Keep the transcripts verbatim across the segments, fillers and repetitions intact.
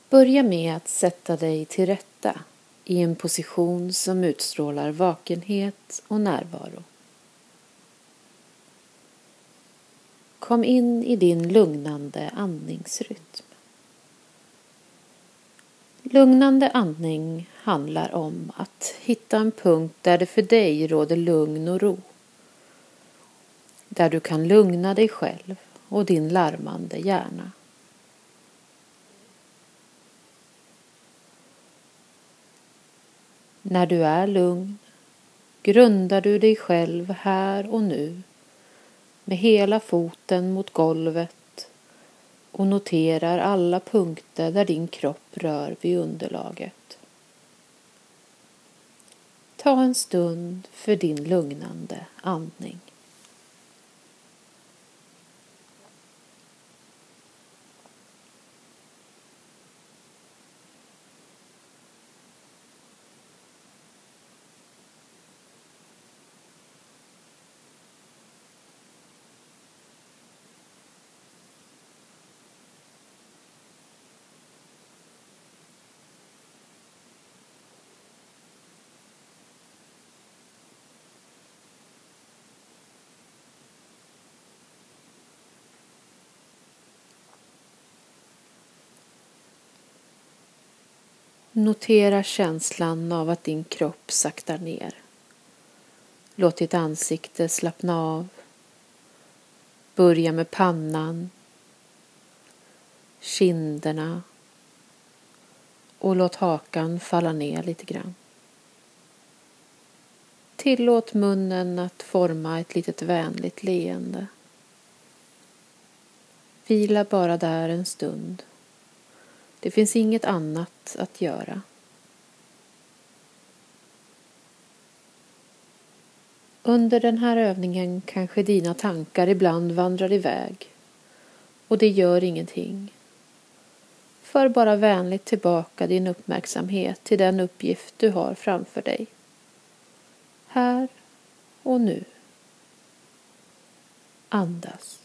Börja med att sätta dig till rätta i en position som utstrålar vakenhet och närvaro. Kom in i din lugnande andningsrytm. Lugnande andning handlar om att hitta en punkt där det för dig råder lugn och ro. Där du kan lugna dig själv och din larmande hjärna. När du är lugn grundar du dig själv här och nu med hela foten mot golvet och noterar alla punkter där din kropp rör vid underlaget. Ta en stund för din lugnande andning. Notera känslan av att din kropp saktar ner. Låt ditt ansikte slappna av. Börja med pannan, kinderna och låt hakan falla ner lite grann. Tillåt munnen att forma ett litet vänligt leende. Vila bara där en stund. Det finns inget annat att göra. Under den här övningen kanske dina tankar ibland vandrar iväg. Och det gör ingenting. För bara vänligt tillbaka din uppmärksamhet till den uppgift du har framför dig. Här och nu. Andas.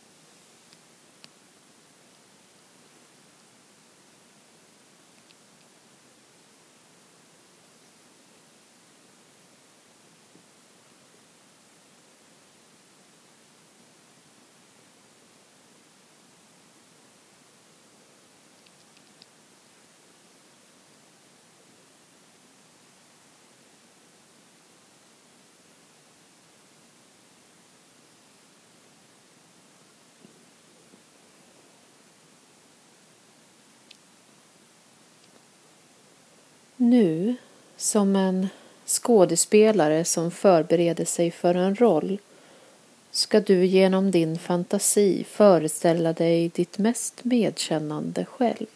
Nu, som en skådespelare som förbereder sig för en roll, ska du genom din fantasi föreställa dig ditt mest medkännande själv.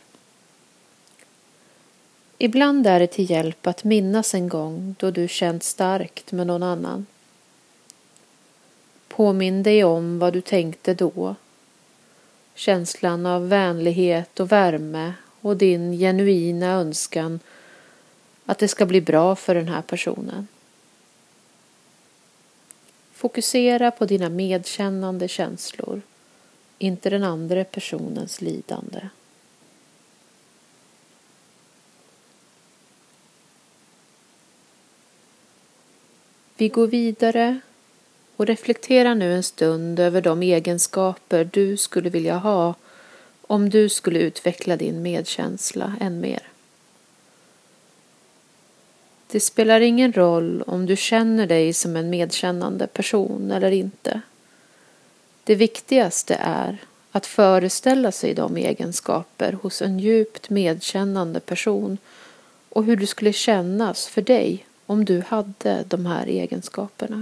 Ibland är det till hjälp att minnas en gång då du känt starkt med någon annan. Påminn dig om vad du tänkte då. Känslan av vänlighet och värme och din genuina önskan att det ska bli bra för den här personen. Fokusera på dina medkännande känslor, inte den andra personens lidande. Vi går vidare och reflekterar nu en stund över de egenskaper du skulle vilja ha om du skulle utveckla din medkänsla än mer. Det spelar ingen roll om du känner dig som en medkännande person eller inte. Det viktigaste är att föreställa sig de egenskaper hos en djupt medkännande person och hur det skulle kännas för dig om du hade de här egenskaperna.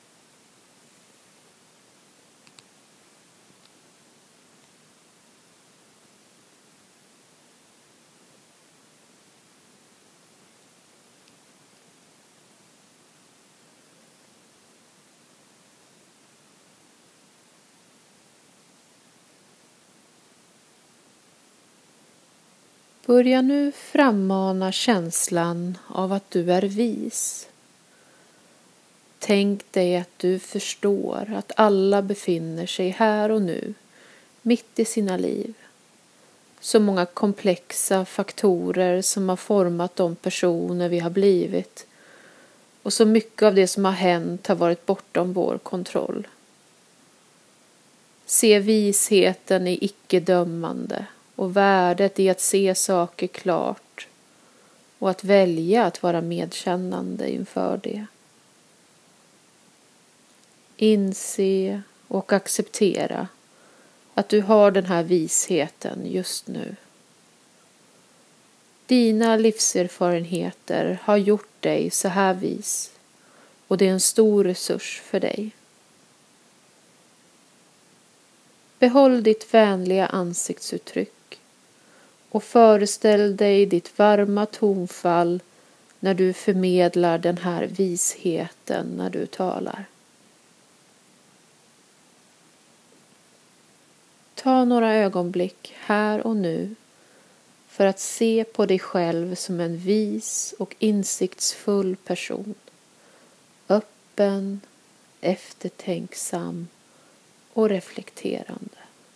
Börja nu frammana känslan av att du är vis. Tänk dig att du förstår att alla befinner sig här och nu, mitt i sina liv. Så många komplexa faktorer som har format de personer vi har blivit. Och så mycket av det som har hänt har varit bortom vår kontroll. Se visheten i icke-dömande och värdet i att se saker klart och att välja att vara medkännande inför det. Inse och acceptera att du har den här visheten just nu. Dina livserfarenheter har gjort dig så här vis och det är en stor resurs för dig. Behåll ditt vänliga ansiktsuttryck och föreställ dig ditt varma tonfall när du förmedlar den här visheten när du talar. Ta några ögonblick här och nu för att se på dig själv som en vis och insiktsfull person. Öppen, eftertänksam och reflekterande.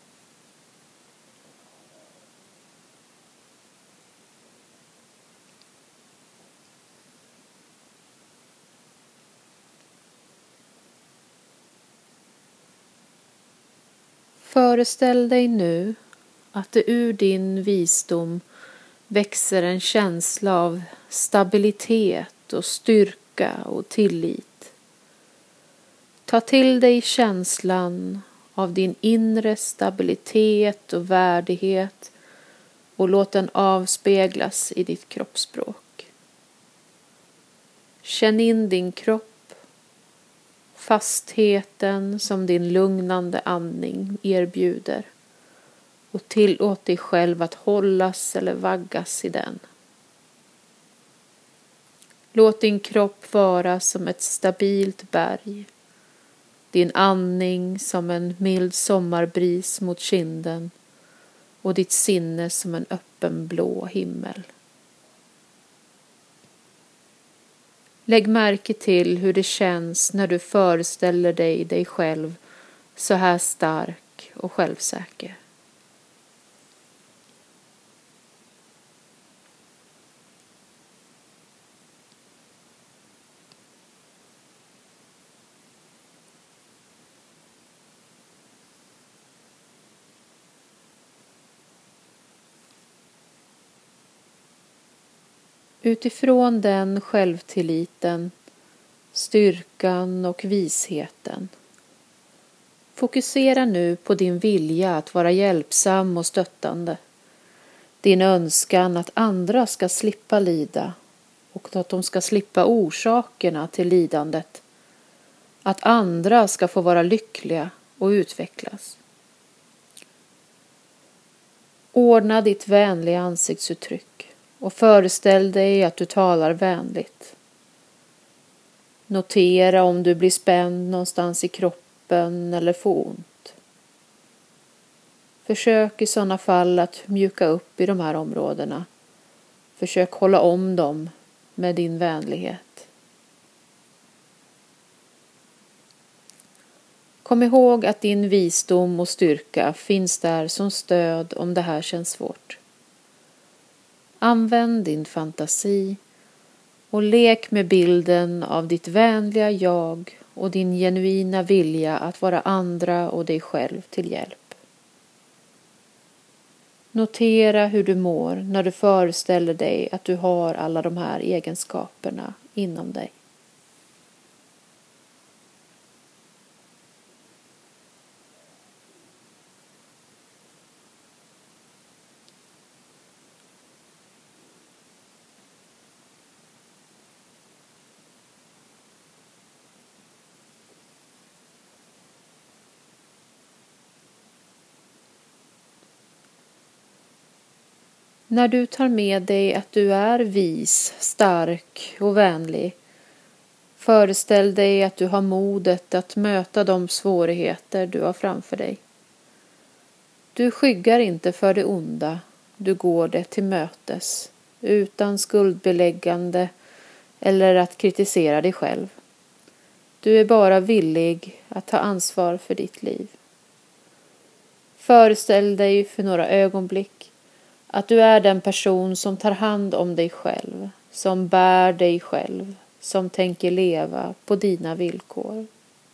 Föreställ dig nu att det ur din visdom växer en känsla av stabilitet och styrka och tillit. Ta till dig känslan av din inre stabilitet och värdighet och låt den avspeglas i ditt kroppsspråk. Känn in din kropp, fastheten som din lugnande andning erbjuder och tillåt dig själv att hållas eller vaggas i den. Låt din kropp vara som ett stabilt berg, din andning som en mild sommarbris mot kinden och ditt sinne som en öppen blå himmel. Lägg märke till hur det känns när du föreställer dig dig själv så här stark och självsäker. Utifrån den självtilliten, styrkan och visheten. Fokusera nu på din vilja att vara hjälpsam och stöttande. Din önskan att andra ska slippa lida och att de ska slippa orsakerna till lidandet. Att andra ska få vara lyckliga och utvecklas. Ordna ditt vänliga ansiktsuttryck. Och föreställ dig att du talar vänligt. Notera om du blir spänd någonstans i kroppen eller får ont. Försök i sådana fall att mjuka upp i de här områdena. Försök hålla om dem med din vänlighet. Kom ihåg att din visdom och styrka finns där som stöd om det här känns svårt. Använd din fantasi och lek med bilden av ditt vänliga jag och din genuina vilja att vara andra och dig själv till hjälp. Notera hur du mår när du föreställer dig att du har alla de här egenskaperna inom dig. När du tar med dig att du är vis, stark och vänlig, föreställ dig att du har modet att möta de svårigheter du har framför dig. Du skyggar inte för det onda, du går det till mötes, utan skuldbeläggande eller att kritisera dig själv. Du är bara villig att ta ansvar för ditt liv. Föreställ dig för några ögonblick Att du är den person som tar hand om dig själv, som bär dig själv, som tänker leva på dina villkor.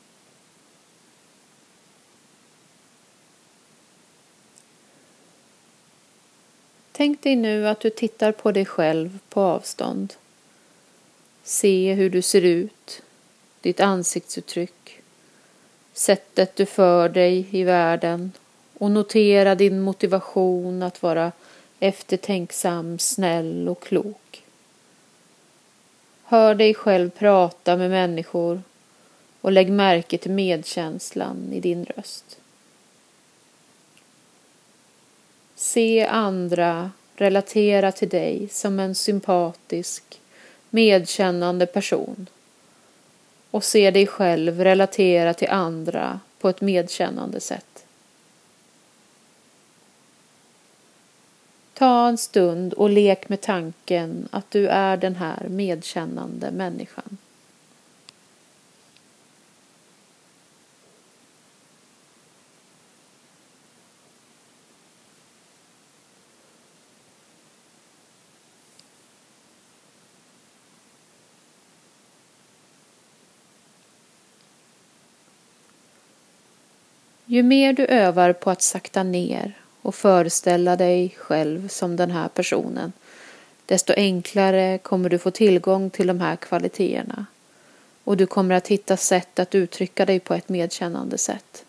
Tänk dig nu att du tittar på dig själv på avstånd. Se hur du ser ut, ditt ansiktsuttryck, sättet du för dig i världen och notera din motivation att vara eftertänksam, snäll och klok. Hör dig själv prata med människor och lägg märke till medkänslan i din röst. Se andra relatera till dig som en sympatisk, medkännande person och se dig själv relatera till andra på ett medkännande sätt. Ta en stund och lek med tanken att du är den här medkännande människan. Ju mer du övar på att sakta ner och föreställa dig själv som den här personen, desto enklare kommer du få tillgång till de här kvaliteterna och du kommer att hitta sätt att uttrycka dig på ett medkännande sätt.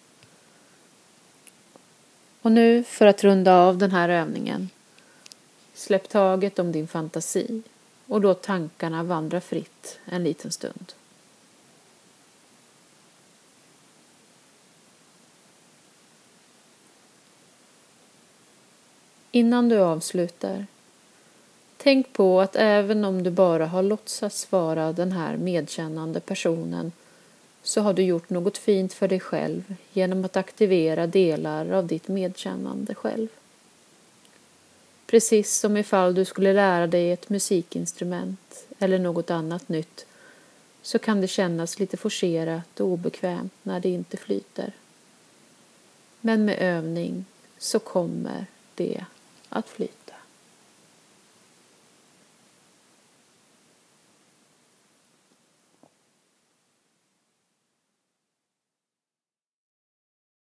Och nu för att runda av den här övningen, släpp taget om din fantasi och låt tankarna vandra fritt en liten stund. Innan du avslutar, tänk på att även om du bara har låtsats vara den här medkännande personen så har du gjort något fint för dig själv genom att aktivera delar av ditt medkännande själv. Precis som ifall du skulle lära dig ett musikinstrument eller något annat nytt så kan det kännas lite forcerat och obekvämt när det inte flyter. Men med övning så kommer det att flyta.